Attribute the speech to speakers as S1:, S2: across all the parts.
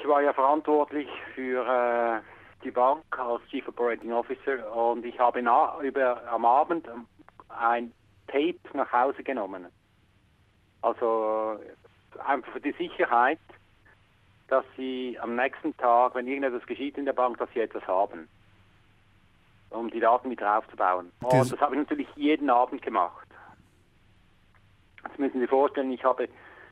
S1: ich war ja verantwortlich für die Bank als Chief Operating Officer und ich habe am Abend ein Tape nach Hause genommen. Also einfach für die Sicherheit, dass sie am nächsten Tag, wenn irgendetwas geschieht in der Bank, dass sie etwas haben, um die Daten wieder aufzubauen. Und das habe ich natürlich jeden Abend gemacht. Jetzt müssen Sie sich vorstellen, ich habe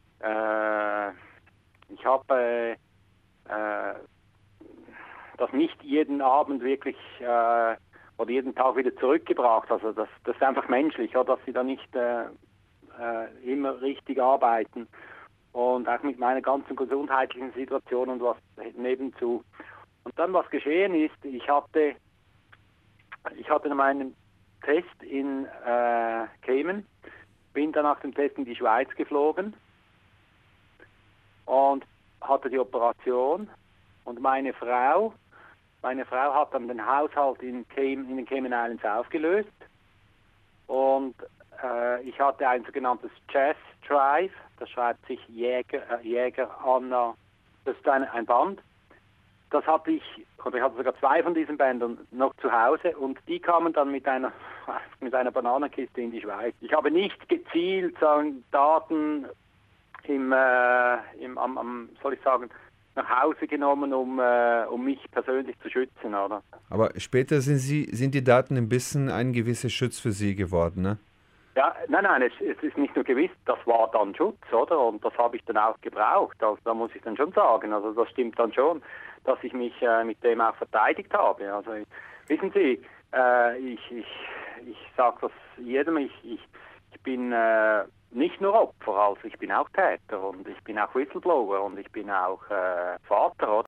S1: das nicht jeden Abend wirklich oder jeden Tag wieder zurückgebracht. Also das ist einfach menschlich, oder, dass sie da nicht immer richtig arbeiten. Und auch mit meiner ganzen gesundheitlichen Situation und was nebenzu. Und dann, was geschehen ist, ich hatte meinen Test in Cayman, bin dann nach dem Test in die Schweiz geflogen und hatte die Operation. Und meine Frau hat dann den Haushalt in den Cayman Islands aufgelöst. Und ich hatte ein sogenanntes Jazz Drive, das schreibt sich Jäger Anna, das ist ein Band. Das hatte ich hatte sogar 2 von diesen Bändern noch zu Hause und die kamen dann mit einer Bananenkiste in die Schweiz. Ich habe nicht gezielt Daten nach Hause genommen, um mich persönlich zu schützen, oder?
S2: Aber später sind die Daten ein bisschen ein gewisser Schutz für Sie geworden, ne?
S1: Ja, nein, es ist nicht nur gewiss, das war dann Schutz, oder? Und das habe ich dann auch gebraucht. Also da muss ich dann schon sagen, also das stimmt dann schon, dass ich mich mit dem auch verteidigt habe. Also wissen Sie, ich sage das jedem, ich bin nicht nur Opfer, also ich bin auch Täter und ich bin auch Whistleblower und ich bin auch Vater, oder?